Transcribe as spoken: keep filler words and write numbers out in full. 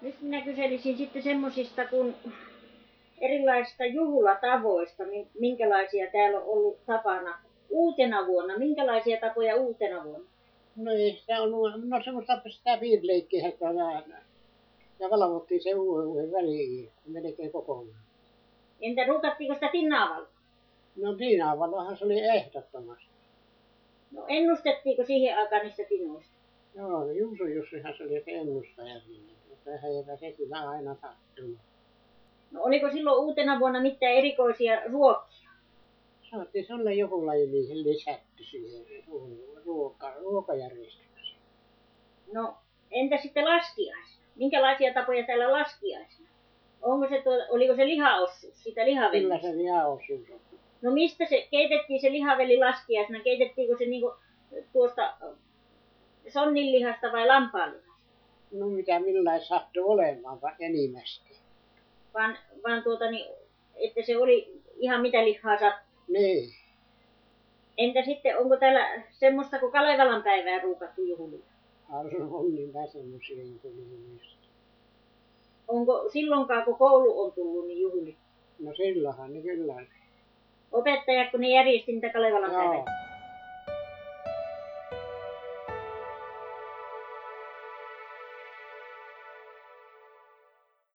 Nyt minä kyselisin sitten semmosista kuin erilaisista juhlatavoista, minkälaisia täällä on ollut tapana uutena vuonna. Minkälaisia tapoja uutena vuonna? No ei sitä on, no semmoista sitä piirileikkiä, että vähän. Ja valvottiin se uuden vuoden väliin melkein kokonaan. Entä ruukattiinko sitä tinnaavalla? No tinnaavallahan se oli ehdottomasti. No ennustettiinko siihen aikaan niistä tinnoista? Joo, Juuso Jussihan se oli se ennustaja siinä. Mutta se kyllä aina sattunut. No oliko silloin uutena vuonna mitään erikoisia ruokia? Saatiin sellainen joku laji lisätty siihen ruoka, ruokajärjestykseen. No entä sitten laskiaisena? Minkälaisia tapoja täällä laskiaisena? Onko se tuo, oliko se lihaosuus, sitä lihavelliä? Kyllä se lihaosuus on. No mistä se, keitettiin se lihavelli laskiaisena? Keitettiinkö se niinku tuosta sonninlihasta vai lampaanlihasta? No mitä millään sattui olemaan enimmästi. Vaan, vaan tuota niin, että se oli ihan mitä lihaa sattui? Niin. Entä sitten, onko täällä semmoista kuin Kalevalan päivää ruukattu juhlia? On niitä semmoisia juhlia. Onko silloinkaan, kun koulu on tullut, niin juhlia? No silloinhan ne kyllä. Opettajat, kun ne järjesti niitä Kalevalan Joo. päivää?